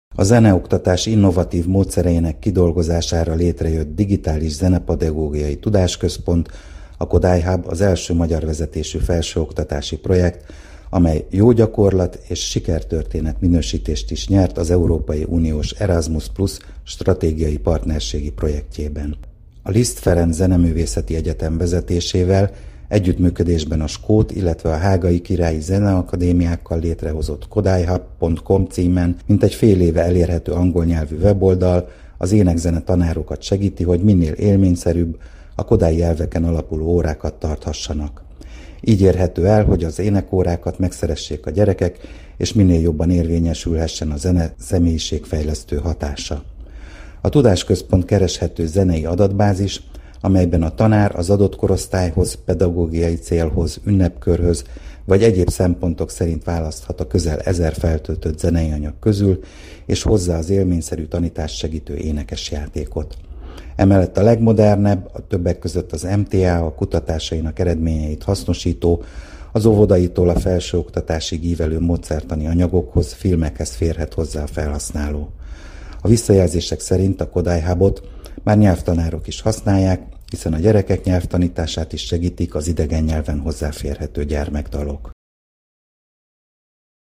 A zeneoktatás innovatív módszereinek kidolgozására létrejött digitális zenepedagógiai tudásközpont, a Kodály Hub az első magyar vezetésű felsőoktatási projekt, amely jó gyakorlat és sikertörténet minősítést is nyert az Európai Uniós Erasmus Plus stratégiai partnerségi projektjében. A Liszt Ferenc Zeneművészeti Egyetem vezetésével együttműködésben a skót, illetve a hágai királyi zeneakadémiákkal létrehozott kodályhub.com címen mintegy fél éve elérhető angol nyelvű weboldal az énekzene tanárokat segíti, hogy minél élményszerűbb, a kodályi nyelveken alapuló órákat tarthassanak. Így érhető el, hogy az énekórákat megszeressék a gyerekek, és minél jobban érvényesülhessen a zene személyiségfejlesztő hatása. A tudásközpont kereshető zenei adatbázis, amelyben a tanár az adott korosztályhoz, pedagógiai célhoz, ünnepkörhöz vagy egyéb szempontok szerint választhat a közel 1000 feltöltött zenei anyag közül, és hozzá az élményszerű tanítást segítő énekes játékot. Emellett a legmodernebb, a többek között az MTA a kutatásainak eredményeit hasznosító, az óvodaitól a felsőoktatásig ívelő módszertani anyagokhoz, filmekhez férhet hozzá a felhasználó. A visszajelzések szerint a Kodály Hubot már nyelvtanárok is használják, hiszen a gyerekek nyelvtanítását is segítik az idegen nyelven hozzáférhető gyermekdalok.